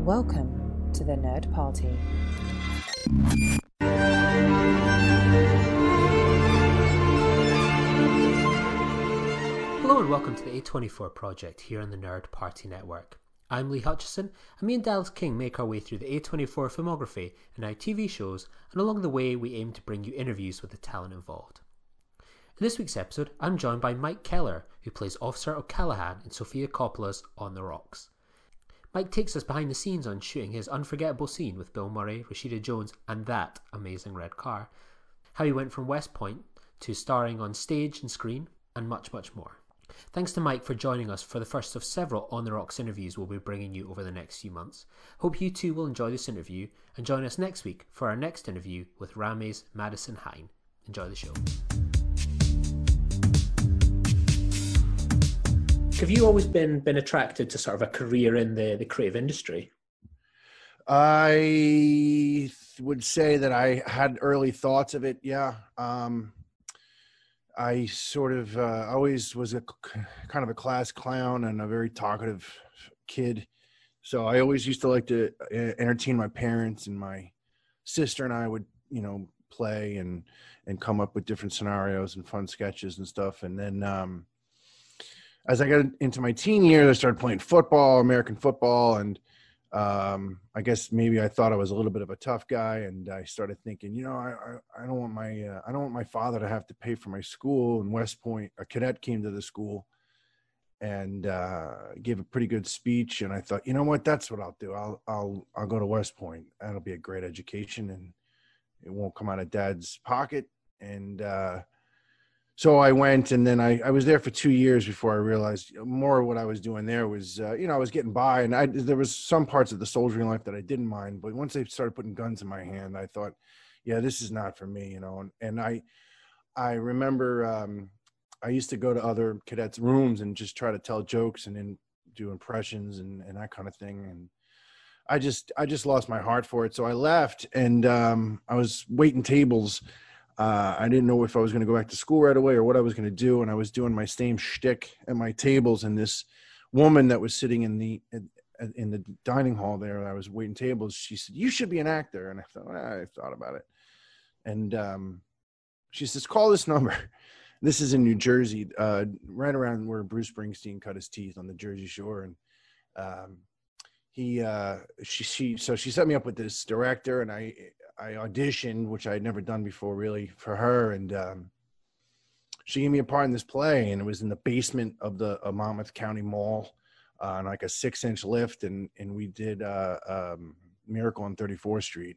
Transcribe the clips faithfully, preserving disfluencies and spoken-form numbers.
Welcome to the Nerd Party. Hello and welcome to the A twenty-four Project here on the Nerd Party Network. I'm Lee Hutchison, and me and Dallas King make our way through the A twenty-four filmography and our T V shows, and along the way we aim to bring you interviews with the talent involved. In this week's episode, I'm joined by Mike Keller, who plays Officer O'Callaghan in Sofia Coppola's On the Rocks. Mike takes us behind the scenes on shooting his unforgettable scene with Bill Murray, Rashida Jones, and that amazing red car, how he went from West Point to starring on stage and screen, and much, much more. Thanks to Mike for joining us for the first of several On the Rocks interviews we'll be bringing you over the next few months. Hope you too will enjoy this interview, and join us next week for our next interview with Rame's Madison Hine. Enjoy the show. Have you always been been attracted to sort of a career in the, the creative industry? I would say that I had early thoughts of it, yeah. Um, I sort of uh, always was a kind of a class clown and a very talkative kid. So I always used to like to entertain my parents, and my sister and I would, you know, play and, and come up with different scenarios and fun sketches and stuff. And then um, as I got into my teen years, I started playing football, American football. And um, I guess maybe I thought I was a little bit of a tough guy. And I started thinking, you know, I, I, I don't want my, uh, I don't want my father to have to pay for my school. In West Point, a cadet came to the school and uh, gave a pretty good speech. And I thought, you know what, that's what I'll do. I'll, I'll, I'll go to West Point. That'll be a great education, and it won't come out of Dad's pocket. And, uh, So I went, and then I, I was there for two years before I realized more of what I was doing there was, uh, you know, I was getting by, and I, there was some parts of the soldiering life that I didn't mind. But once they started putting guns in my hand, I thought, yeah, this is not for me, you know. And, and I, I remember um, I used to go to other cadets' rooms and just try to tell jokes and then do impressions and, and that kind of thing. And I just, I just lost my heart for it. So I left, and um, I was waiting tables. Uh, I didn't know if I was going to go back to school right away or what I was going to do. And I was doing my same shtick at my tables. And this woman that was sitting in the, in the dining hall there, I was waiting tables. She said, "You should be an actor." And I thought, well, I thought about it. And um, she says, "Call this number." This is in New Jersey, uh, right around where Bruce Springsteen cut his teeth on the Jersey Shore. And um, he, uh, she, she, so she set me up with this director, and I, I auditioned, which I had never done before really, for her. And um, she gave me a part in this play, and it was in the basement of the uh, Monmouth County Mall uh, on like a six inch lift. And, and we did uh, um, Miracle on thirty-fourth Street.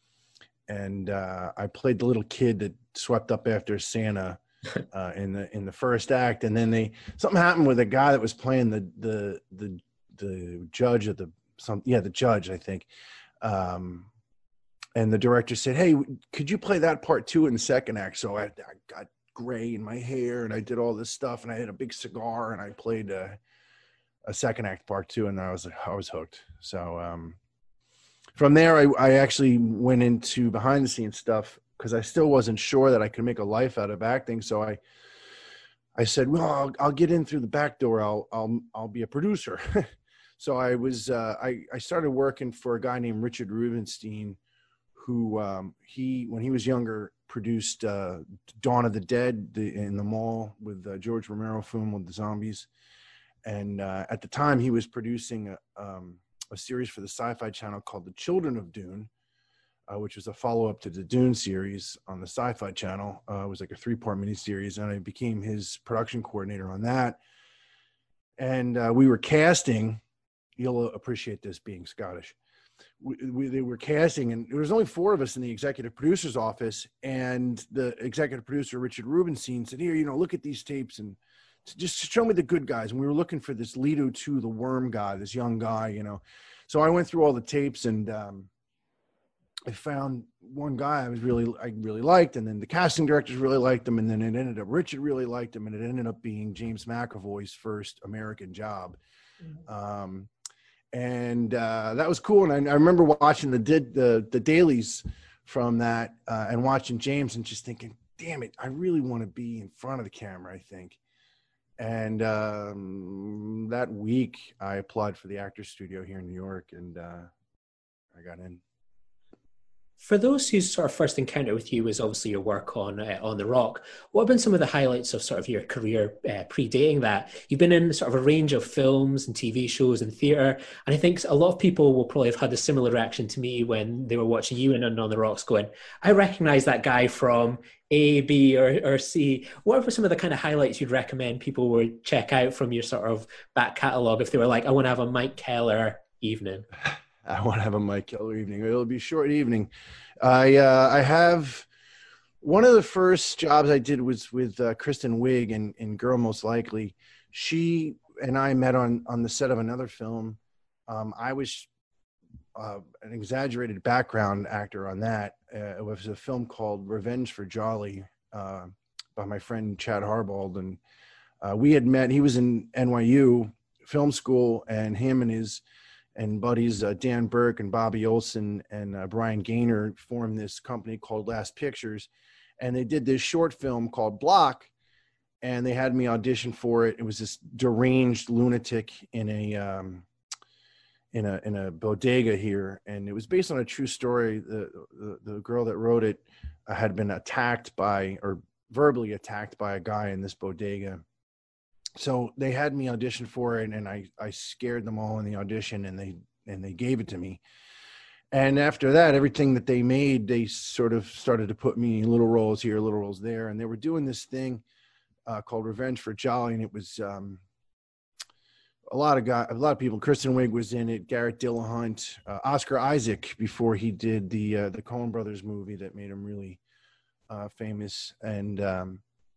And uh, I played the little kid that swept up after Santa uh, in the, in the first act. And then they, something happened with a guy that was playing the, the, the, the judge of the, some, yeah, the judge, I think. Um, And the director said, "Hey, could you play that part too in the second act?" So I, I got gray in my hair, and I did all this stuff, and I had a big cigar, and I played a, a second act part too, and I was I was hooked. So um, from there, I, I actually went into behind the scenes stuff because I still wasn't sure that I could make a life out of acting. So I I said, "Well, I'll, I'll get in through the back door. I'll I'll I'll be a producer." So I was uh, I I started working for a guy named Richard Rubenstein, who um, he, when he was younger, produced uh, Dawn of the Dead the, in the mall with uh, George Romero film with the zombies. And uh, at the time, he was producing a, um, a series for the Sci-Fi Channel called The Children of Dune, uh, which was a follow-up to the Dune series on the Sci-Fi Channel. Uh, it was like a three-part miniseries, and I became his production coordinator on that. And uh, we were casting, you'll appreciate this being Scottish, We, we, they were casting, and there was only four of us in the executive producer's office. And the executive producer, Richard Rubenstein, said, "Here, you know, look at these tapes and just show me the good guys." And we were looking for this Leto two, the worm guy, this young guy, you know. So I went through all the tapes, and um, I found one guy I was really, I really liked. And then the casting directors really liked him. And then it ended up, Richard really liked him. And it ended up being James McAvoy's first American job. Mm-hmm. Um, And uh, that was cool. And I, I remember watching the did the the dailies from that uh, and watching James and just thinking, damn it, I really want to be in front of the camera, I think. And um, that week, I applied for the Actors Studio here in New York, and uh, I got in. For those whose sort of first encounter with you was obviously your work on uh, on The Rock, what have been some of the highlights of sort of your career uh, predating that? You've been in sort of a range of films and T V shows and theatre, and I think a lot of people will probably have had a similar reaction to me when they were watching you and on The Rocks going, I recognise that guy from A, B, or, or C. What are some of the kind of highlights you'd recommend people would check out from your sort of back catalogue if they were like, I want to have a Mike Keller evening? I want to have a Mike Keller evening. It'll be a short evening. I uh, I have one of the first jobs I did was with uh, Kristen Wiig in, in Girl Most Likely. She and I met on on the set of another film. Um, I was uh, an exaggerated background actor on that. Uh, it was a film called Revenge for Jolly uh, by my friend Chad Harbald, and uh, we had met. He was in N Y U film school, and him and his and buddies uh, Dan Burke and Bobby Olson and uh, Brian Gaynor formed this company called Last Pictures, and they did this short film called Block, and they had me audition for it. It was this deranged lunatic in a um, in a in a bodega here, and it was based on a true story. The the, the girl that wrote it uh, had been attacked by or verbally attacked by a guy in this bodega. So they had me audition for it, and I, I scared them all in the audition, and they and they gave it to me. And after that, everything that they made, they sort of started to put me in little roles here, little roles there, and they were doing this thing uh, called Revenge for Jolly, and it was um, a lot of guys, a lot of people. Kristen Wiig was in it, Garrett Dillahunt, uh, Oscar Isaac before he did the uh, the Coen Brothers movie that made him really uh, famous, and. Um,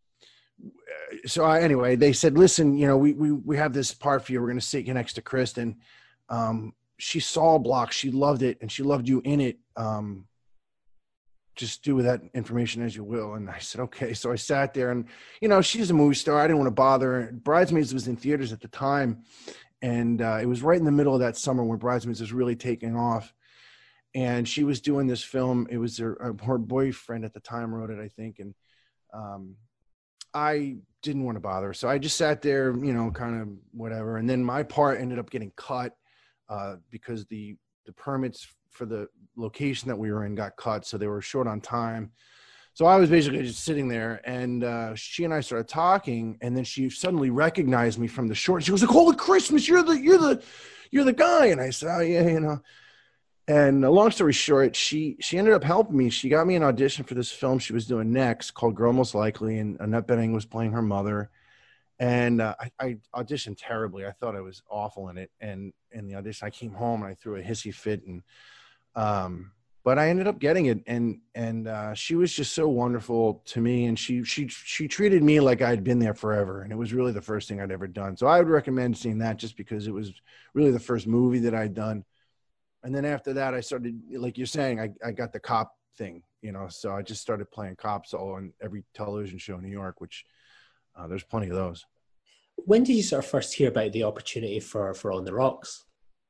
So I, anyway, they said, listen, you know, we, we, we have this part for you. We're going to sit you next to Kristen. Um, she saw Block. She loved it. And she loved you in it. Um, just do with that information as you will. And I said, okay. So I sat there and, you know, she's a movie star. I didn't want to bother her. Bridesmaids was in theaters at the time. And uh, it was right in the middle of that summer when Bridesmaids was really taking off. And she was doing this film. It was her, her boyfriend at the time wrote it, I think. And, um, I didn't want to bother. So I just sat there, you know, kind of whatever. And then my part ended up getting cut uh, because the, the permits for the location that we were in got cut. So they were short on time. So I was basically just sitting there, and uh, she and I started talking, and then she suddenly recognized me from the short. She was like, holy Christmas, you're the, you're the, you're the guy. And I said, oh yeah, you know. And uh, long story short, she she ended up helping me. She got me an audition for this film she was doing next called Girl Most Likely, and Annette Bening was playing her mother. And uh, I, I auditioned terribly. I thought I was awful in it. And in the audition, I came home and I threw a hissy fit. And um, but I ended up getting it. And and uh, she was just so wonderful to me. And she she she treated me like I'd been there forever. And it was really the first thing I'd ever done. So I would recommend seeing that just because it was really the first movie that I'd done. And then after that, I started, like you're saying, I, I got the cop thing, you know, so I just started playing cops all on every television show in New York, which uh, there's plenty of those. When did you sort of first hear about the opportunity for, for On the Rocks?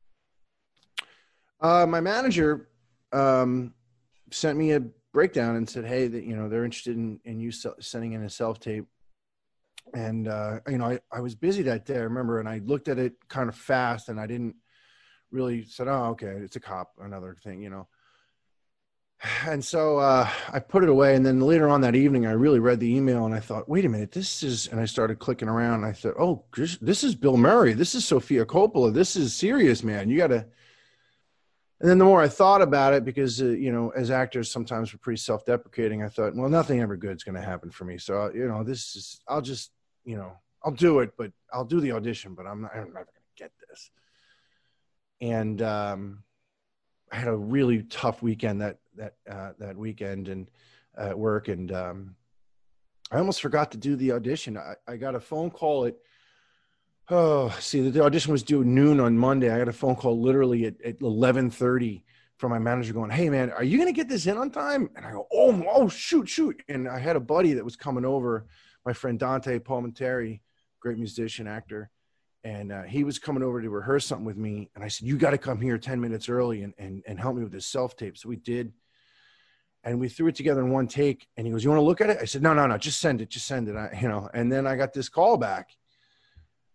Uh, my manager um, sent me a breakdown and said, hey, that, you know, they're interested in, in you sending in a self-tape. And, uh, you know, I, I was busy that day, I remember, and I looked at it kind of fast, and I didn't really said, oh, okay, it's a cop, another thing, you know. And so uh, I put it away. And then later on that evening, I really read the email and I thought, wait a minute, this is, and I started clicking around. And I thought, oh, this is Bill Murray. This is Sofia Coppola. This is serious, man. You got to. And then the more I thought about it, because, uh, you know, as actors, sometimes we're pretty self-deprecating. I thought, well, nothing ever good is going to happen for me. So, you know, this is, I'll just, you know, I'll do it, but I'll do the audition, but I'm not, I'm never going to get this. And um, I had a really tough weekend that that uh, that weekend and uh, at work, and um, I almost forgot to do the audition. I, I got a phone call at oh, see, the, the audition was due noon on Monday. I got a phone call literally at, at eleven thirty from my manager going, "Hey man, are you gonna get this in on time?" And I go, "Oh, oh, shoot, shoot!" And I had a buddy that was coming over, my friend Dante Palminteri, great musician, actor. And uh, he was coming over to rehearse something with me. And I said, you got to come here ten minutes early and, and, and help me with this self-tape. So we did. And we threw it together in one take. And he goes, you want to look at it? I said, no, no, no, just send it. Just send it. I, you know, and then I got this call back.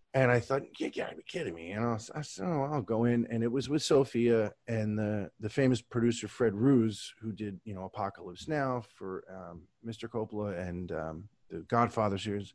And I thought, you gotta be kidding me. You know, so I said, oh, I'll go in. And it was with Sophia and the, the famous producer, Fred Ruse, who did, you know, Apocalypse Now for um, Mister Coppola and um, the Godfather series.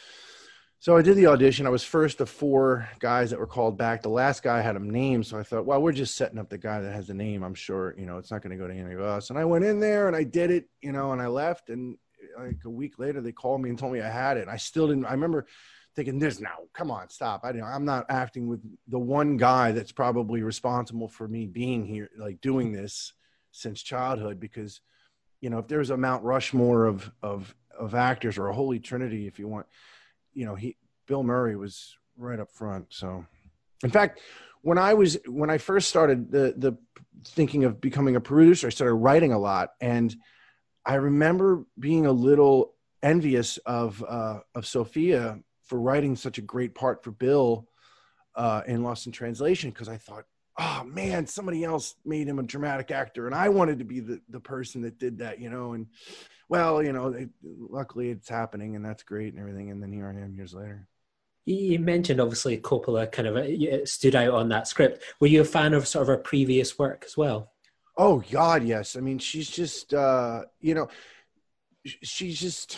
So I did the audition. I was first of four guys that were called back. The last guy had a name. So I thought, well, we're just setting up the guy that has the name. I'm sure, you know, it's not going to go to any of us. And I went in there and I did it, you know, and I left. And like a week later, they called me and told me I had it. And I still didn't, I remember thinking this now, come on, stop. I didn't, I'm not acting with the one guy that's probably responsible for me being here, like doing this since childhood, because, you know, if there's a Mount Rushmore of, of, of actors, or a holy trinity, if you want, you know, he, Bill Murray was right up front. So in fact, when I was, when I first started the, the thinking of becoming a producer, I started writing a lot. And I remember being a little envious of, uh, of Sophia for writing such a great part for Bill uh, in Lost in Translation, because I thought, oh man, somebody else made him a dramatic actor, and I wanted to be the, the person that did that, you know. And well, you know, they, luckily it's happening, and that's great and everything. And then here I am years later. You mentioned obviously Coppola kind of stood out on that script. Were you a fan of sort of her previous work as well? Oh God, yes. I mean, she's just, uh, you know, she's just.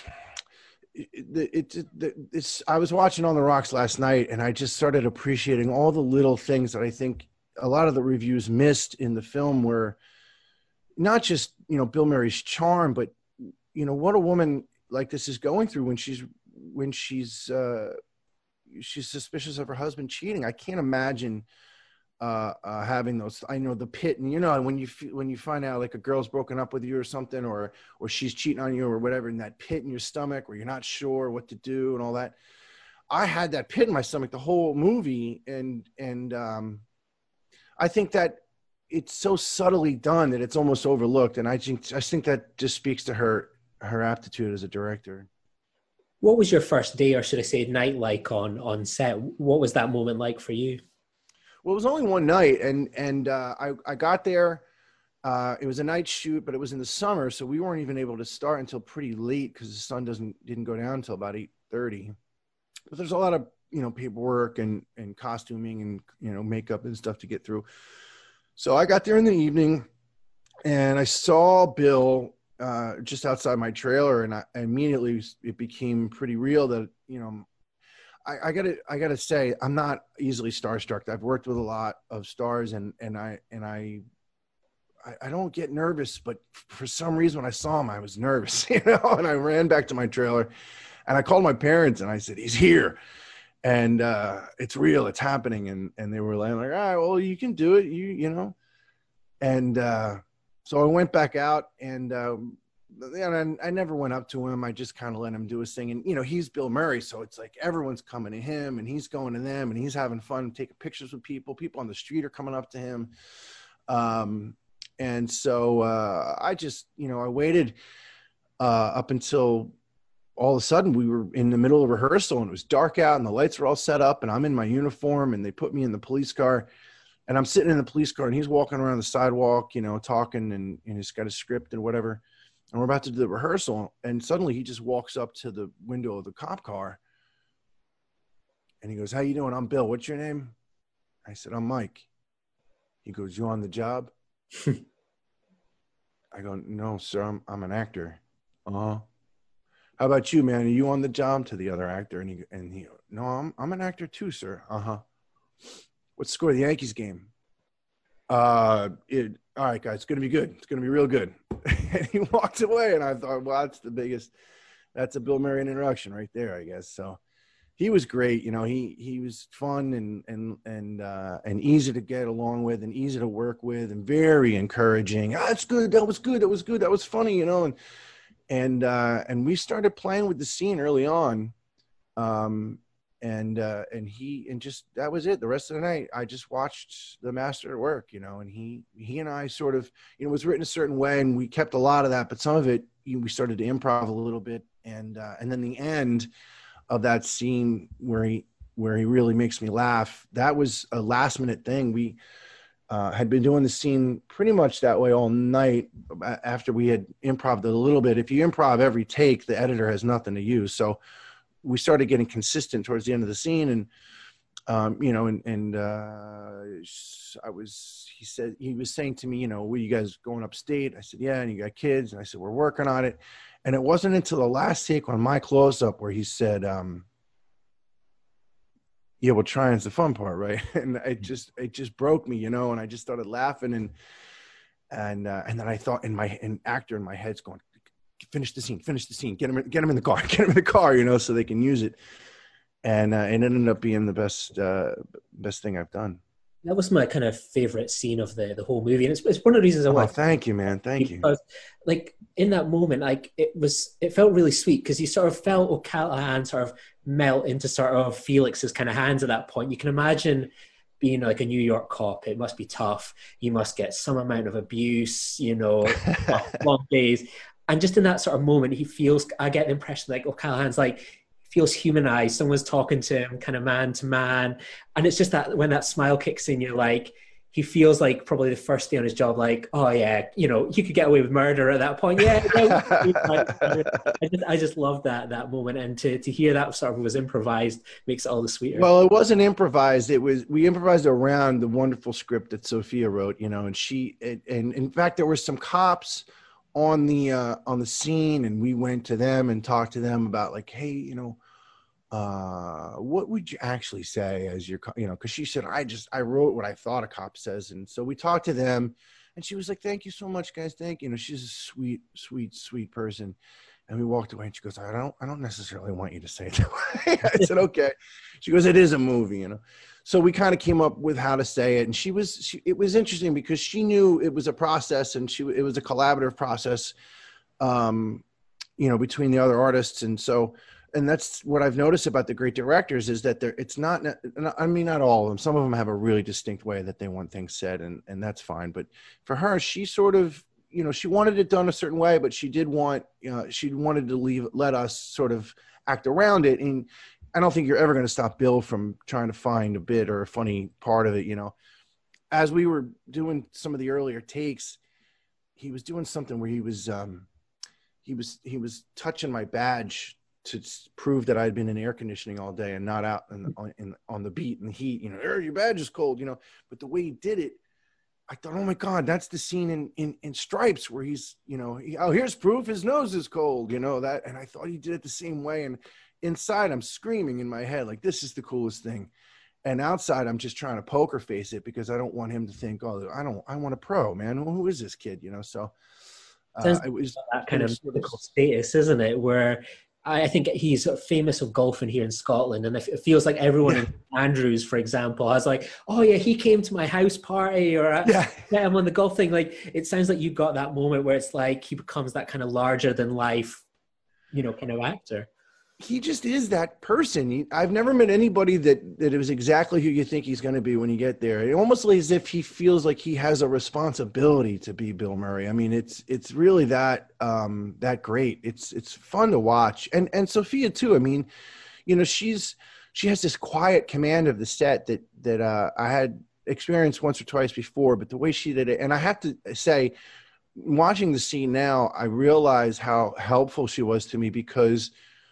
It, it, it, it's, I was watching On the Rocks last night, and I just started appreciating all the little things that I think a lot of the reviews missed in the film were not just, you know, Bill Murray's charm, but, you know, what a woman like this is going through when she's, when she's, uh, she's suspicious of her husband cheating. I can't imagine uh, uh, having those, I know the pit, and you know, when you, when you find out like a girl's broken up with you or something, or, or she's cheating on you or whatever, and that pit in your stomach where you're not sure what to do and all that. I had that pit in my stomach the whole movie. And, and um, I think that it's so subtly done that it's almost overlooked. And I think, I think that just speaks to her, her aptitude as a director. What was your first day, or should I say night, like on, on set? What was that moment like for you? Well, it was only one night, and and uh, I I got there. Uh, it was a night shoot, but it was in the summer, so we weren't even able to start until pretty late because the sun doesn't didn't go down until about eight thirty. But there's a lot of, you know, paperwork and and costuming and, you know, makeup and stuff to get through. So I got there in the evening, and I saw Bill uh, just outside my trailer, and I immediately it became pretty real that, you know. I, I gotta, I gotta say, I'm not easily starstruck. I've worked with a lot of stars, and and I and I, I, I don't get nervous. But for some reason, when I saw him, I was nervous, you know. And I ran back to my trailer, and I called my parents, and I said, "He's here, and uh, it's real, it's happening." And and they were like, "All right, well, you can do it, you you know." And uh, so I went back out, and. Um, And I, I never went up to him. I just kind of let him do his thing. And, you know, he's Bill Murray. So it's like everyone's coming to him, and he's going to them, and he's having fun, taking pictures with people. People on the street are coming up to him. Um, and so uh, I just, you know, I waited uh, up until all of a sudden we were in the middle of rehearsal, and it was dark out, and the lights were all set up, and I'm in my uniform, and they put me in the police car. And I'm sitting in the police car, and he's walking around the sidewalk, you know, talking, and, and he's got a script and whatever. And we're about to do the rehearsal, and suddenly he just walks up to the window of the cop car, and he goes, "How you doing? I'm Bill. What's your name?" I said, "I'm Mike." He goes, "You on the job?" I go, "No, sir. I'm I'm an actor." Uh-huh. "How about you, man? Are you on the job?" To the other actor, and he and he, "No, I'm I'm an actor too, sir." "Uh-huh. What's the score of the Yankees game?" Uh, it, all right, guys, it's going to be good. It's going to be real good. And he walked away, and I thought, well, that's the biggest, that's a Bill Murray introduction right there, I guess. So he was great. You know, he, he was fun and, and, and, uh, and easy to get along with, and easy to work with, and very encouraging. "Ah, that's good. That was good. That was good. That was funny," you know? And, and, uh, and we started playing with the scene early on. Um, And, uh, and he, and just, that was it. The rest of the night, I just watched the master at work, you know, and he, he and I sort of, you know, it was written a certain way, and we kept a lot of that, but some of it, you know, we started to improv a little bit. And, uh, and then the end of that scene where he, where he really makes me laugh, that was a last minute thing. We, uh, had been doing the scene pretty much that way all night after we had improv it a little bit. If you improv every take, the editor has nothing to use. So we started getting consistent towards the end of the scene, and Um, you know, and, and, uh, I was, he said, he was saying to me, you know, were you guys going upstate? I said, yeah. And you got kids? And I said, we're working on it. And it wasn't until the last take on my close up where he said, um, yeah, well, trying's the fun part, right? And it just, it just broke me, you know, and I just started laughing. And, and, uh, and then I thought in my, an actor in my head's going, finish the scene, finish the scene, get him, get him in the car, get him in the car, you know, so they can use it. And, uh, and it ended up being the best, uh, best thing I've done. That was my kind of favorite scene of the the whole movie, and it's, it's one of the reasons I Oh, watched. thank you, man. Thank you. Because, like, in that moment, like, it was, it felt really sweet because you sort of felt O'Callaghan sort of melt into sort of Felix's kind of hands at that point. You can imagine being like a New York cop. It must be tough. You must get some amount of abuse, you know, long days. And just in that sort of moment, he feels, I get the impression like O'Callaghan's like, feels humanized. Someone's talking to him kind of man to man. And it's just that when that smile kicks in, you're like, he feels like probably the first day on his job, like, oh yeah, you know, you could get away with murder at that point. Yeah. I just, I just love that, that moment. And to, to hear that sort of was improvised makes it all the sweeter. Well, it wasn't improvised. It was, we improvised around the wonderful script that Sophia wrote, you know, and she, and, and in fact, there were some cops on the, uh, on the scene, and we went to them and talked to them about like, hey, you know, uh what would you actually say as your, you know, because she said, I just, I wrote what I thought a cop says. And so we talked to them, and she was like, thank you so much, guys. Thank you. You know, she's a sweet, sweet, sweet person. And we walked away, and she goes, I don't, I don't necessarily want you to say it that way. I said, okay. She goes, it is a movie, you know. So we kind of came up with how to say it. And she was, she, it was interesting because she knew it was a process, and she, it was a collaborative process, um, you know, between the other artists. And so, and that's what I've noticed about the great directors is that they're, it's not, I mean, not all of them. Some of them have a really distinct way that they want things said, and, and that's fine. But for her, she sort of, you know, she wanted it done a certain way, but she did want, you know, she wanted to leave, let us sort of act around it. And I don't think you're ever going to stop Bill from trying to find a bit or a funny part of it. You know, as we were doing some of the earlier takes, he was doing something where he was, um, he was, he was touching my badge to prove that I'd been in air conditioning all day and not out in, on, in, on the beat and heat, you know, er, your badge is cold, you know, but the way he did it, I thought, oh my God, that's the scene in, in, in Stripes where he's, you know, he, oh, here's proof his nose is cold, you know, that. And I thought he did it the same way. And inside I'm screaming in my head, like, this is the coolest thing. And outside I'm just trying to poker face it because I don't want him to think, oh, I don't, I want a pro, man. Well, who is this kid? You know? So uh, it was that kind of mythical status, isn't it? Where I think he's sort of famous of golfing here in Scotland, and it feels like everyone in Andrews, for example, has like, oh yeah, he came to my house party, or yeah, yeah I'm on the golf thing. Like, it sounds like you got that moment where it's like he becomes that kind of larger than life, you know, kind of actor. He just is that person. He, I've never met anybody that that was exactly who you think he's going to be when you get there. It almost like as if he feels like he has a responsibility to be Bill Murray. I mean, it's it's really that um, that great. It's it's fun to watch, and and Sophia too. I mean, you know, she's she has this quiet command of the set that that uh, I had experienced once or twice before, but the way she did it, and I have to say, watching the scene now, I realize how helpful she was to me because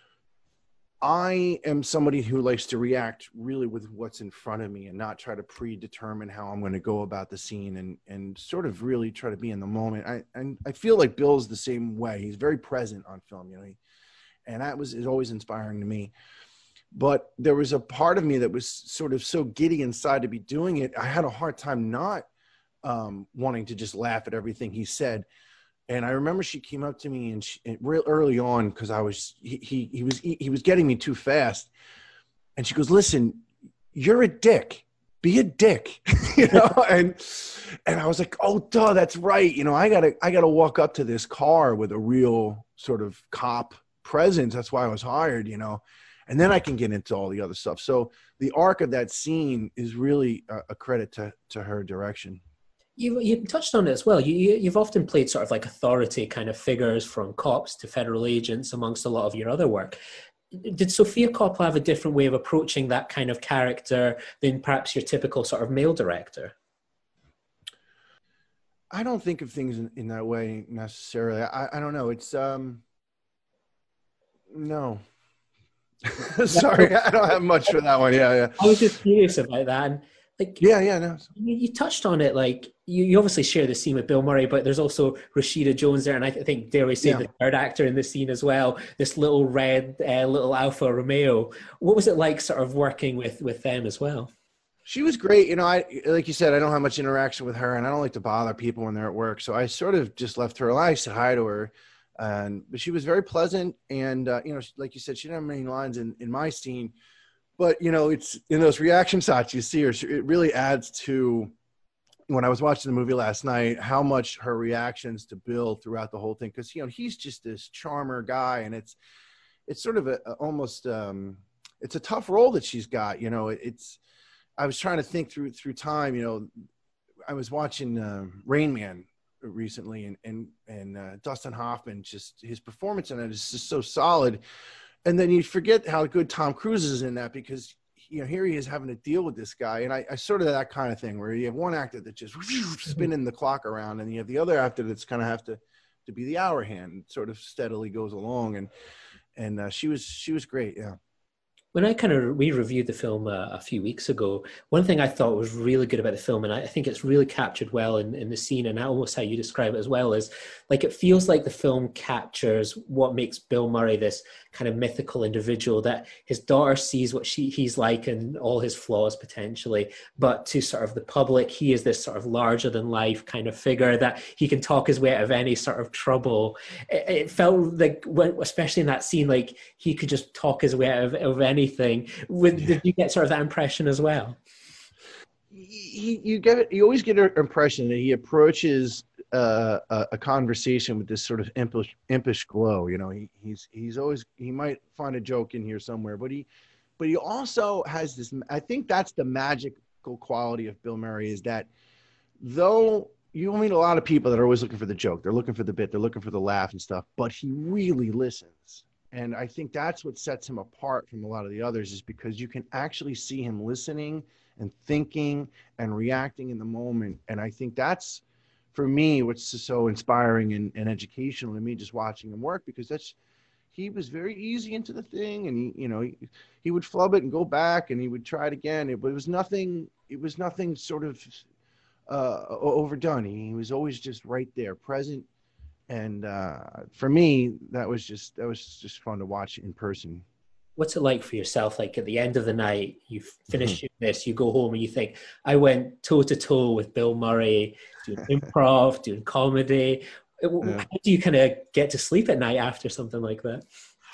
I am somebody who likes to react really with what's in front of me and not try to predetermine how I'm going to go about the scene, and, and sort of really try to be in the moment. I, and I feel like Bill's the same way. He's very present on film, you know, he, and that was, is always inspiring to me. But there was a part of me that was sort of so giddy inside to be doing it. I had a hard time not um, wanting to just laugh at everything he said. And I remember she came up to me and she, real early on, because I was he, he he was he was getting me too fast, and she goes, "Listen, you're a dick. Be a dick," you know. And and I was like, "Oh, duh, that's right. You know, I gotta I gotta walk up to this car with a real sort of cop presence. That's why I was hired, you know. And then I can get into all the other stuff." So the arc of that scene is really a, a credit to to her direction. You you touched on it as well. You, you you've often played sort of like authority kind of figures, from cops to federal agents, amongst a lot of your other work. Did Sofia Coppola have a different way of approaching that kind of character than perhaps your typical sort of male director? I don't think of things in, in that way necessarily. I, I don't know. It's um no. Sorry, I don't have much for that one. Yeah, yeah, I was just curious about that. And like yeah, yeah. No, you, you touched on it, like you, you obviously share the scene with Bill Murray, but there's also Rashida Jones there, and I think dare we say yeah. the third actor in the scene as well, this little red uh, little Alfa Romeo. What was it like, sort of working with with them as well? She was great. You know, I like you said, I don't have much interaction with her, and I don't like to bother people when they're at work. So I sort of just left her alone. I said hi to her, and but she was very pleasant. And uh, you know, like you said, she didn't have many lines in in my scene, but you know, it's in those reaction shots you see her. It really adds to when I was watching the movie last night how much her reactions to Bill throughout the whole thing, because you know he's just this charmer guy, and it's it's sort of a, a almost um, it's a tough role that she's got. You know, it, it's I was trying to think through through time. You know, I was watching uh, Rain Man recently, and and and uh, Dustin Hoffman, just his performance in it is just so solid. And then you forget how good Tom Cruise is in that, because you know here he is having to deal with this guy, and I, I sort of that kind of thing where you have one actor that just spinning the clock around, and you have the other actor that's kind of have to to be the hour hand, sort of steadily goes along, and and uh, she was she was great, yeah. When I kind of re-reviewed the film uh, a few weeks ago, one thing I thought was really good about the film, and I think it's really captured well in, in the scene, and almost how you describe it as well, is like it feels like the film captures what makes Bill Murray this kind of mythical individual, that his daughter sees what she he's like and all his flaws potentially, but to sort of the public, he is this sort of larger than life kind of figure that he can talk his way out of any sort of trouble. It, it felt like, especially in that scene, like he could just talk his way out of, of anything. With, Yeah. did you get sort of that impression as well? He, you get it. You always get an impression that he approaches uh, a, a conversation with this sort of impish, impish glow. You know, he, he's he's always he might find a joke in here somewhere, but he, but he also has this. I think that's the magical quality of Bill Murray, is that though you meet a lot of people that are always looking for the joke, they're looking for the bit, they're looking for the laugh and stuff, but he really listens. And I think that's what sets him apart from a lot of the others, is because you can actually see him listening and thinking and reacting in the moment. And I think that's, for me, what's so inspiring and, and educational to me, just watching him work, because that's, he was very easy into the thing, and he, you know, he, he would flub it and go back and he would try it again. It, but it was nothing, it was nothing sort of uh, overdone. He, he was always just right there, present. And uh, for me, that was just that was just fun to watch in person. What's it like for yourself? Like at the end of the night, you finish Mhm. shooting this, you go home and you think, I went toe to toe with Bill Murray, doing improv, doing comedy. Yeah. How do you kind of get to sleep at night after something like that?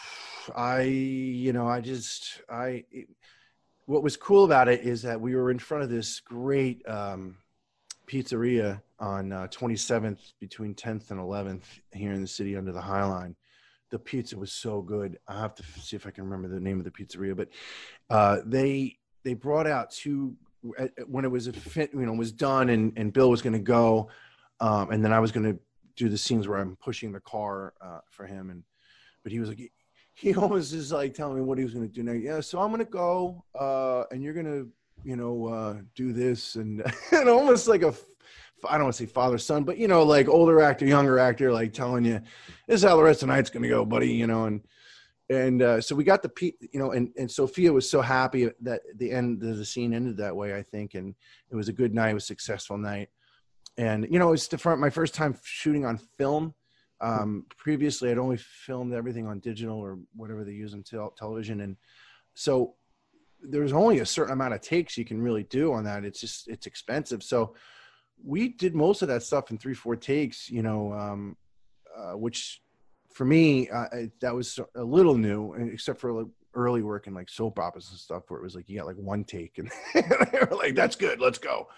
I, you know, I just I. It, what was cool about it is that we were in front of this great um, pizzeria on uh, twenty-seventh between tenth and eleventh here in the city under the High Line. The pizza was so good. I have to see if I can remember the name of the pizzeria, but uh, they they brought out two when it was a fit, you know, was done, and and Bill was going to go, um, and then I was going to do the scenes where I'm pushing the car uh, for him, and but he was like, he almost is like telling me what he was going to do now. Yeah, so I'm going to go, uh, and you're going to, you know, uh, do this, and and almost like a, I don't want to say father son, but you know, like older actor, younger actor, like telling you, this is how the rest of the night's going to go, buddy. You know, and and uh, so we got the, you know, and and Sophia was so happy that the end of the scene ended that way, I think, and it was a good night, it was a successful night, and you know, it's the front, my first time shooting on film. Um, previously, I'd only filmed everything on digital or whatever they use on tel- television, and so there's only a certain amount of takes you can really do on that. It's just it's expensive, so we did most of that stuff in three, four takes, you know, um, uh, which for me, uh, that was a little new, except for like early work in like soap operas and stuff, where it was like, you got like one take and they were like, that's good, let's go.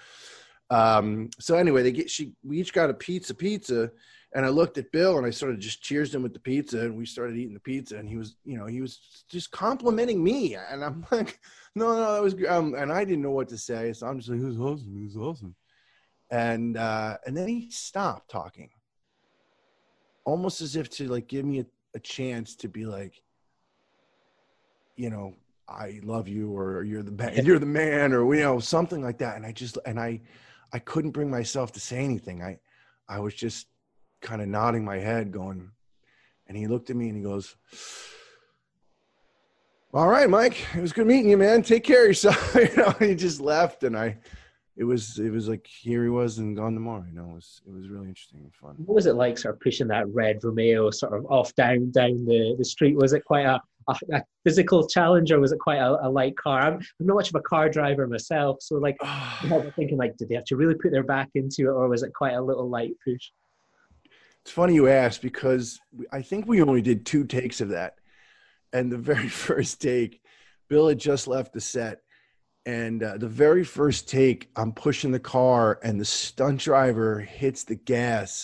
Um, so anyway, they get, she, we each got a pizza pizza. And I looked at Bill and I sort of just cheersed him with the pizza, and we started eating the pizza, and he was, you know, he was just complimenting me. And I'm like, no, no, that was good. Um, and I didn't know what to say. So I'm just like, it was awesome. It was awesome. And, uh, and then he stopped talking, almost as if to like give me a, a chance to be like, you know, I love you, or you're the man, you're the man, or, you know, something like that. And I just, and I, I couldn't bring myself to say anything. I, I was just kind of nodding my head going, and he looked at me and he goes, All right, Mike. It was good meeting you, man. Take care of yourself. You know, he just left, and I, it was, it was like here he was and gone tomorrow. You know, it was, it was really interesting and fun. What was it like, sort of pushing that red Romeo sort of off down down the, the street? Was it quite a, a, a physical challenge, or was it quite a, a light car? I'm, I'm not much of a car driver myself, so like, I'm thinking like, did they have to really put their back into it, or was it quite a little light push? It's funny you asked because I think we only did two takes of that. And the very first take, Bill had just left the set. And uh, the very first take, I'm pushing the car and the stunt driver hits the gas.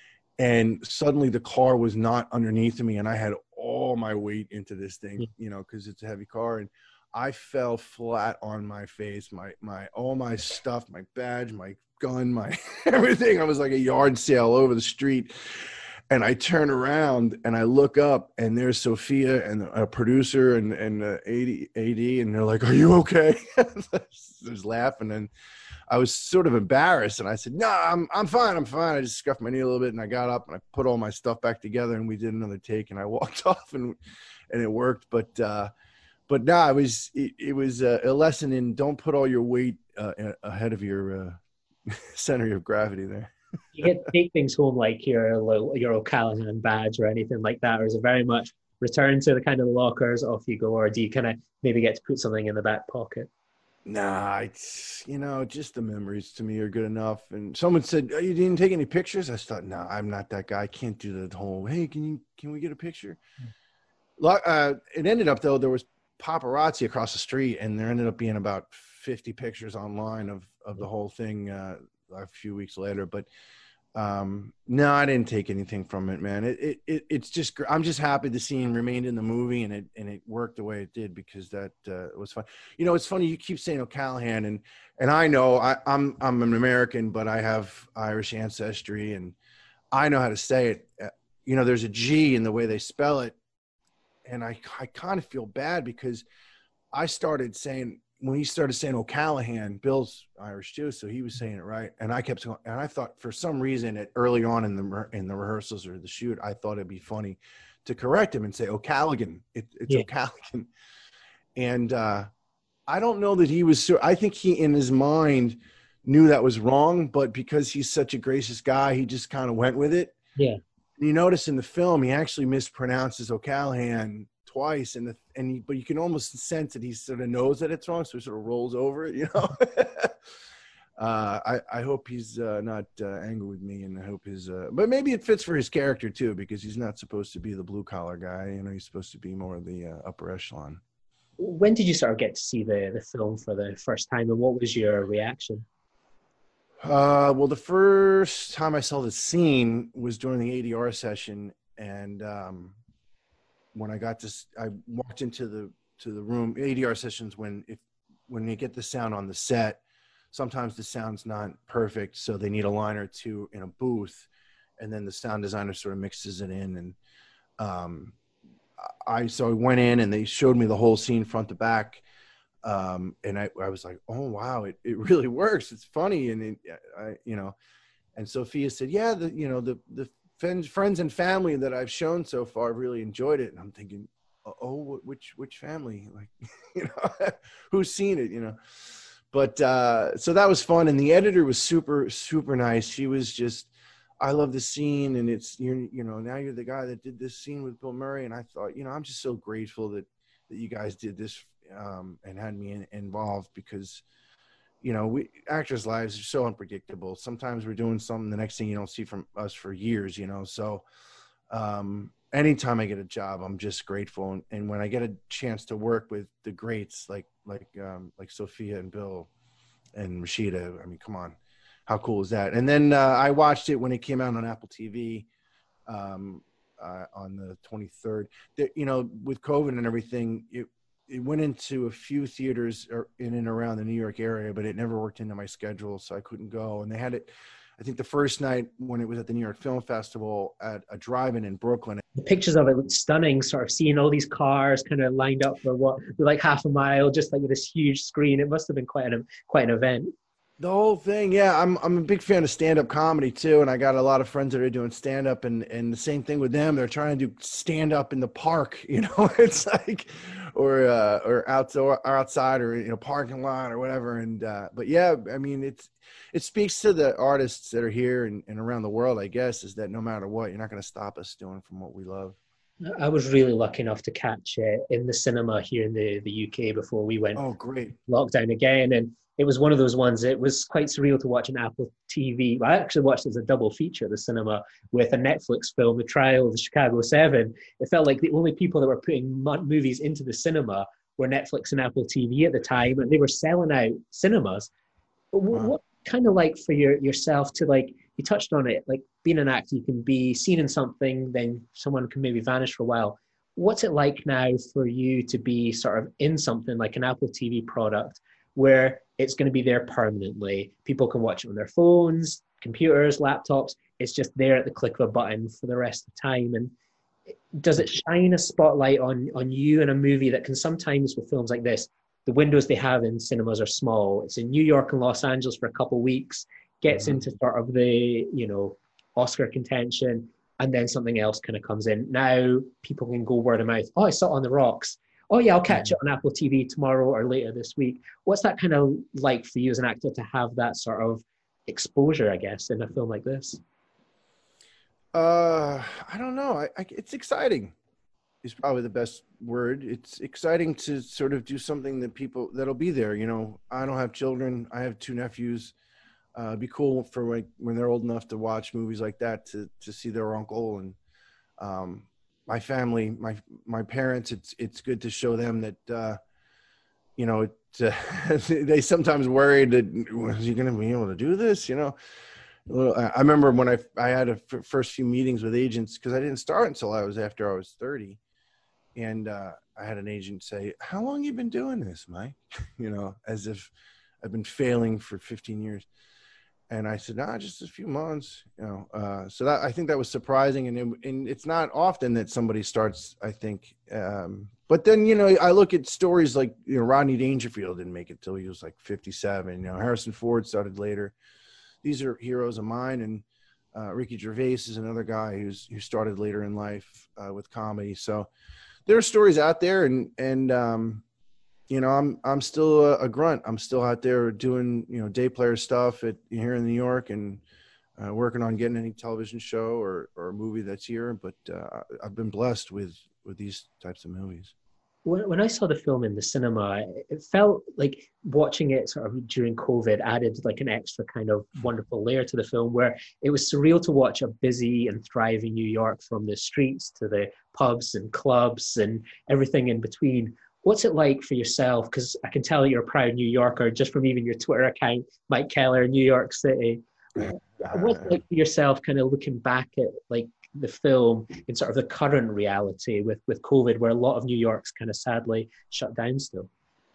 And suddenly the car was not underneath me. And I had all my weight into this thing, you know, because it's a heavy car. And I fell flat on my face, my, my, all my stuff, my badge, my gun, my everything. I was like a yard sale over the street. And I turn around and I look up, and there's Sophia and a producer and and uh, A D, and they're like, "Are you okay?" There's laughing, and I was sort of embarrassed, and I said, "No, I'm I'm fine, I'm fine." I just scuffed my knee a little bit, and I got up and I put all my stuff back together, and we did another take, and I walked off, and and it worked. But uh, but no, it was it, it was a, a lesson in don't put all your weight uh, ahead of your uh, center of gravity there. You get to take things home like your your O'Callaghan badge or anything like that, or is it very much return to the kind of lockers, off you go, or do you kind of maybe get to put something in the back pocket? Nah, it's, you know, just the memories to me are good enough. And someone said, oh, you didn't take any pictures? I thought, no, I'm not that guy. I can't do the whole, hey, can you, can we get a picture? Mm. Uh, it ended up, though, there was paparazzi across the street, and there ended up being about fifty pictures online of, of the whole thing uh, a few weeks later. But um, no, I didn't take anything from it, man. It, it, it it's just, I'm just happy the scene remained in the movie, and it, and it worked the way it did, because that uh, was fun. You know, it's funny. You keep saying O'Callaghan, and, and I know I, I'm, I'm an American, but I have Irish ancestry, and I know how to say it. Uh, you know, there's a G in the way they spell it. And I, I kind of feel bad, because I started saying, when he started saying O'Callaghan, Bill's Irish too, so he was saying it right, and I kept going. And I thought, for some reason, it, early on in the in the rehearsals or the shoot, I thought it'd be funny to correct him and say O'Callaghan. It, it's yeah. O'Callaghan, and uh, I don't know that he was. So, I think he, in his mind, knew that was wrong, but because he's such a gracious guy, he just kind of went with it. Yeah. And you notice in the film, he actually mispronounces O'Callaghan twice, and the and he, but you can almost sense that he sort of knows that it's wrong, so he sort of rolls over it, you know. uh, I I hope he's uh, not uh, angry with me, and I hope his. Uh, but maybe it fits for his character too, because he's not supposed to be the blue collar guy. You know, he's supposed to be more of the uh, upper echelon. When did you sort of get to see the the film for the first time, and what was your reaction? Uh, well, the first time I saw the scene was during the A D R session, and um, when I got to, I walked into the to the room. A D R sessions, when if when you get the sound on the set, sometimes the sound's not perfect, so they need a line or two in a booth, and then the sound designer sort of mixes it in. And um, I so I went in, and they showed me the whole scene front to back. Um, and I, I was like, oh, wow, it, it really works. It's funny. And, it, I, you know, and Sophia said, yeah, the, you know, the, the friends and family that I've shown so far really enjoyed it. And I'm thinking, oh, which, which family, like, you know, who's seen it, you know? But, uh, so that was fun. And the editor was super, super nice. She was just, I love the scene, and it's, you're, you know, now you're the guy that did this scene with Bill Murray. And I thought, you know, I'm just so grateful that, that you guys did this um, and had me in, involved, because, you know, we actors' lives are so unpredictable. Sometimes we're doing something, the next thing you don't see from us for years, you know? So um, anytime I get a job, I'm just grateful. And, and when I get a chance to work with the greats, like, like, um, like Sophia and Bill and Rashida, I mean, come on, how cool is that? And then uh, I watched it when it came out on Apple T V um, uh, on the twenty-third. The, you know, with COVID and everything, it, it went into a few theaters in and around the New York area, but it never worked into my schedule, so I couldn't go. And they had it, I think the first night when it was at the New York Film Festival, at a drive-in in Brooklyn. The pictures of it looked stunning, sort of seeing all these cars kind of lined up for what, like half a mile, just like with this huge screen. It must have been quite an, quite an event. The whole thing, yeah. I'm I'm a big fan of stand-up comedy too, and I got a lot of friends that are doing stand-up, and and the same thing with them. They're trying to do stand-up in the park. You know, it's like, or uh, or outdoor or outside or in a parking lot or whatever. And uh, but yeah, I mean, it's it speaks to the artists that are here and, and around the world, I guess, is that no matter what, you're not going to stop us doing from what we love. I was really lucky enough to catch it in the cinema here in the, the U K before we went Oh, great. lockdown again. And it was one of those ones, it was quite surreal to watch an Apple T V. Well, I actually watched it as a double feature at the cinema with a Netflix film, The Trial of the Chicago Seven. It felt like the only people that were putting movies into the cinema were Netflix and Apple T V at the time, and they were selling out cinemas. But Wow. what kind of like for your yourself to like, you touched on it, like being an actor, you can be seen in something, then someone can maybe vanish for a while. What's it like now for you to be sort of in something like an Apple T V product where it's going to be there permanently? People can watch it on their phones, computers, laptops. It's just there at the click of a button for the rest of the time. And does it shine a spotlight on, on you in a movie that can sometimes, with films like this, the windows they have in cinemas are small. It's in New York and Los Angeles for a couple of weeks, gets mm-hmm. into sort of the, you know, Oscar contention, and then something else kind of comes in. Now people can go word of mouth. Oh, I saw it on The Rocks. Oh yeah, I'll catch mm-hmm. it on Apple T V tomorrow or later this week. What's that kind of like for you as an actor to have that sort of exposure, I guess, in a film like this? Uh, I don't know. I, I, it's exciting. Is probably the best word. It's exciting to sort of do something that people that'll be there. You know, I don't have children. I have two nephews. Uh, it'd be cool for like when they're old enough to watch movies like that to to see their uncle and um, my family, my my parents. It's it's good to show them that uh, you know it, uh, they sometimes worried that is he going to be able to do this? You know. Well, I remember when I I had a f- first few meetings with agents because I didn't start until I was after I was thirty. And uh, I had an agent say, "How long you been doing this, Mike?" You know, as if I've been failing for fifteen years. And I said, "Nah, just a few months." You know, uh, so that I think that was surprising, and it, and it's not often that somebody starts. I think, um, but then you know, I look at stories like you know Rodney Dangerfield didn't make it till he was like fifty-seven. You know, Harrison Ford started later. These are heroes of mine, and uh, Ricky Gervais is another guy who's who started later in life uh, with comedy. So. There are stories out there, and and um, you know, I'm I'm still a, a grunt. I'm still out there doing you know day player stuff at here in New York, and uh, working on getting any television show or or a movie that's here. But uh, I've been blessed with with these types of movies. When I saw the film in the cinema, it felt like watching it sort of during COVID added like an extra kind of wonderful layer to the film, where it was surreal to watch a busy and thriving New York from the streets to the pubs and clubs and everything in between. What's it like for yourself? Because I can tell you're a proud New Yorker just from even your Twitter account, Mike Keller, New York City. What's it like for yourself kind of looking back at like the film in sort of the current reality with, with COVID, where a lot of New York's kind of sadly shut down still?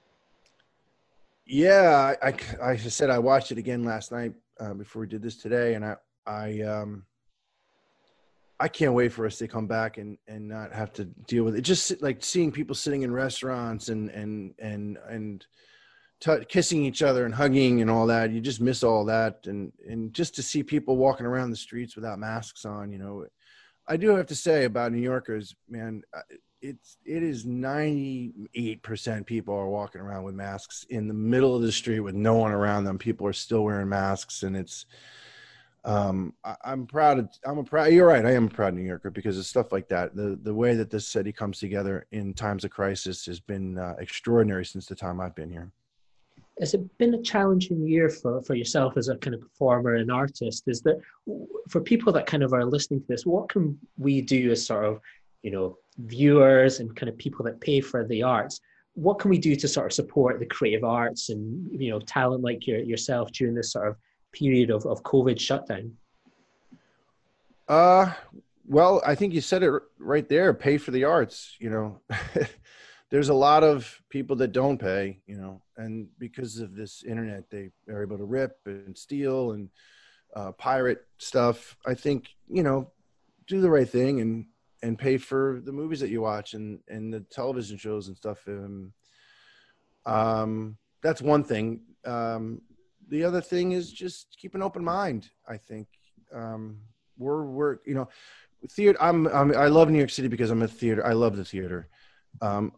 Yeah, I, I, I said I watched it again last night uh, before we did this today, and I I um I can't wait for us to come back and, and not have to deal with it. Just like seeing people sitting in restaurants and and and and t- kissing each other and hugging and all that. You just miss all that, and and just to see people walking around the streets without masks on, you know. I do have to say about New Yorkers, man, it's it is ninety-eight percent people are walking around with masks in the middle of the street with no one around them. People are still wearing masks, and it's um I, I'm proud of I'm a proud you're right, I am a proud New Yorker because of stuff like that. The the way that this city comes together in times of crisis has been uh, extraordinary since the time I've been here. Has it been a challenging year for, for yourself as a kind of performer and artist? Is that for people that kind of are listening to this, what can we do as sort of, you know, viewers and kind of people that pay for the arts? What can we do to sort of support the creative arts and, you know, talent like your, yourself during this sort of period of, of COVID shutdown? Uh, well, I think you said it right there, pay for the arts, you know. There's a lot of people that don't pay, you know, and because of this internet, they are able to rip and steal and uh, pirate stuff. I think, you know, do the right thing and, and pay for the movies that you watch and, and the television shows and stuff. Um, um, that's one thing. Um, the other thing is just keep an open mind. I think um, we're, we're, you know, theater. I'm, I'm, I love New York City because I'm a theater. I love the theater. Um,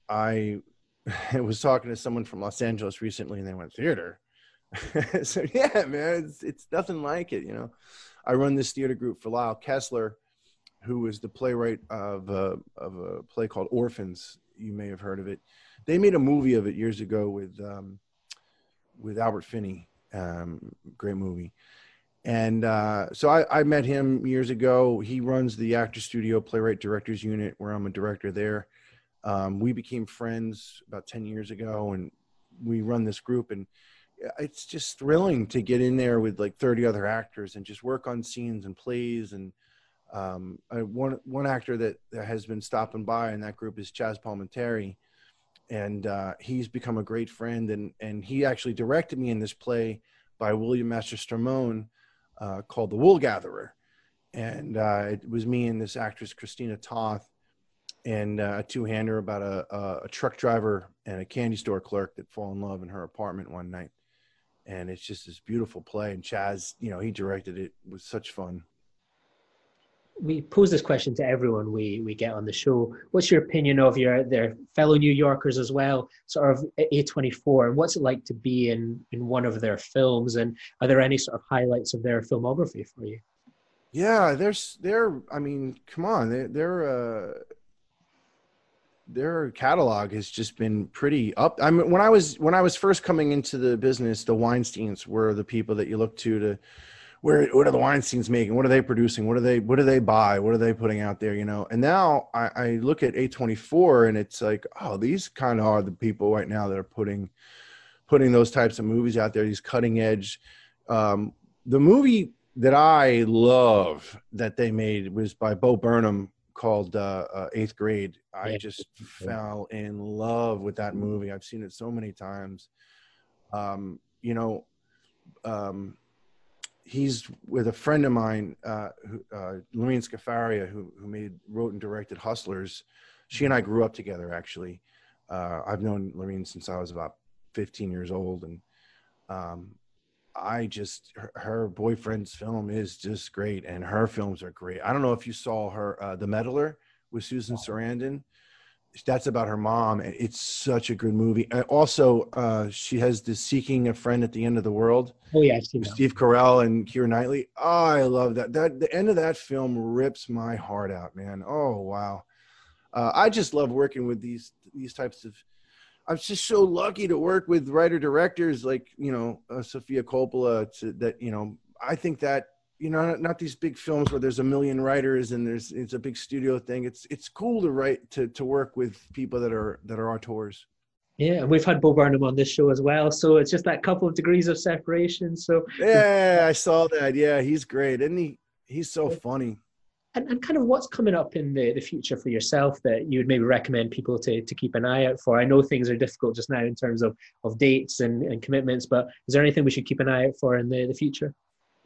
I was talking to someone from Los Angeles recently, and they went, theater. So yeah, man, it's it's nothing like it. You know, I run this theater group for Lyle Kessler, who is the playwright of a, of a play called Orphans. You may have heard of it. They made a movie of it years ago with um, with Albert Finney. Um, great movie. And uh, so I, I met him years ago. He runs the Actor Studio Playwright Directors Unit, where I'm a director there. Um, we became friends about ten years ago, and we run this group. And it's just thrilling to get in there with like thirty other actors and just work on scenes and plays. And um, I, one one actor that, that has been stopping by in that group is Chaz Palminteri, and uh, he's become a great friend. And and he actually directed me in this play by William Mastrostromone uh, called The Wool Gatherer, and uh, it was me and this actress Christina Toth, and uh, a two-hander about a, a, a truck driver and a candy store clerk that fall in love in her apartment one night. And it's just this beautiful play. And Chaz, you know, he directed it. It was such fun. We pose this question to everyone we we get on the show. What's your opinion of your their fellow New Yorkers as well, sort of A twenty-four, and what's it like to be in in one of their films? And are there any sort of highlights of their filmography for you? Yeah, there's they're. I mean, come on, they, they're. Uh, their catalog has just been pretty up. I mean, when I was when I was first coming into the business, the Weinsteins were the people that you look to to where what are the Weinsteins making? What are they producing? What are they what do they buy? What are they putting out there? You know. And now I, I look at A twenty-four and it's like, oh, these kind of are the people right now that are putting putting those types of movies out there. These cutting edge. Um, the movie that I love that they made was by Bo Burnham, called uh, uh, Eighth Grade. I Yeah. just fell in love with that movie. I've seen it so many times. Um, you know, um, he's with a friend of mine, uh, who, uh, Lorene Scafaria, who who made, wrote, and directed Hustlers. She and I grew up together, actually. Uh, I've known Lorene since I was about fifteen years old, and um, I just her, her boyfriend's film is just great, and her films are great. I don't know if you saw her uh, The Meddler with Susan Sarandon. That's about her mom, and it's such a good movie. And also, uh, she has this Seeking a Friend at the End of the World Oh yeah, I've seen with that. Steve Carell and Keira Knightley. Oh, I love that. That the end of that film rips my heart out, man. Oh wow. Uh, I just love working with these these types of. I'm just so lucky to work with writer directors like, you know, uh, Sofia Coppola, to, that, you know, I think that, you know, not, not these big films where there's a million writers and there's, it's a big studio thing. It's, it's cool to write, to, to work with people that are, that are auteurs. Yeah, and we've had Bo Burnham on this show as well, so it's just that couple of degrees of separation. So Yeah, I saw that. Yeah, he's great. Isn't he? He's so funny. And, and kind of what's coming up in the, the future for yourself that you would maybe recommend people to, to keep an eye out for? I know things are difficult just now in terms of, of dates and, and commitments, but is there anything we should keep an eye out for in the, the future?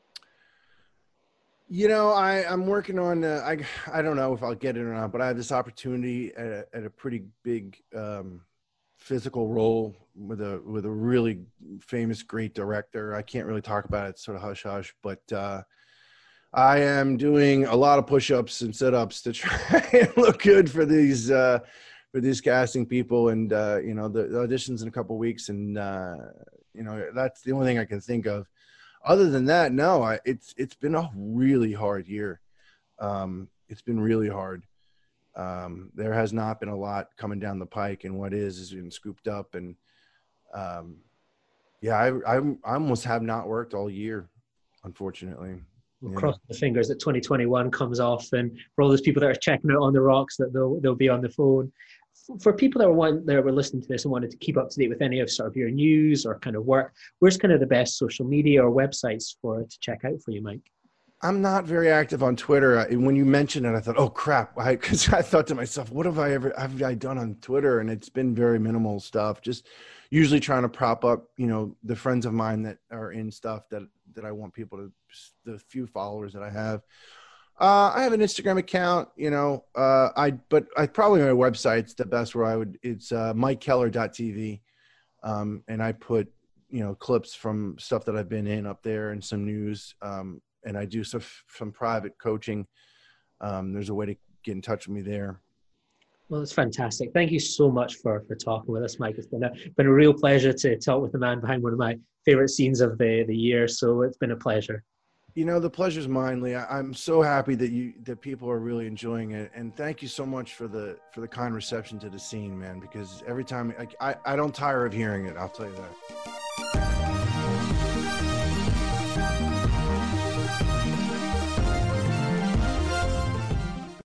You know, I, I'm working on, uh, I, I don't know if I'll get it or not, but I have this opportunity at a, at a pretty big um, physical role with a, with a really famous, great director. I can't really talk about it, it's sort of hush hush, but uh, I am doing a lot of push-ups and sit-ups to try and look good for these uh, for these casting people, and uh, you know, the, the auditions in a couple of weeks, and uh, you know, that's the only thing I can think of. Other than that, no, I, it's it's been a really hard year. Um, it's been really hard. Um, there has not been a lot coming down the pike, and what is is been scooped up, and um, yeah, I, I I almost have not worked all year, unfortunately. We'll Yeah. cross the fingers that twenty twenty-one comes off, and for all those people that are checking out on the rocks, that they'll they'll be on the phone. For people that want that were listening to this and wanted to keep up to date with any of sort of your news or kind of work, where's kind of the best social media or websites for to check out for you, Mike? I'm not very active on Twitter. I, when you mentioned it, I thought, oh crap. I, cause I thought to myself, what have I ever, have I done on Twitter? And it's been very minimal stuff. Just usually trying to prop up, you know, the friends of mine that are in stuff that, that I want people to, the few followers that I have. Uh, I have an Instagram account, you know, uh, I, but I probably my website's the best where I would, it's uh, mike keller dot t v. Um, and I put, you know, clips from stuff that I've been in up there and some news. Um, and I do some, some private coaching. Um, there's a way to get in touch with me there. Well, it's fantastic. Thank you so much for for talking with us, Mike. It's been a been a real pleasure to talk with the man behind one of my favorite scenes of the the year. So it's been a pleasure. You know, the pleasure's mine, Lee. I, I'm so happy that you that people are really enjoying it, and thank you so much for the for the kind reception to the scene, man. Because every time I I, I don't tire of hearing it. I'll tell you that.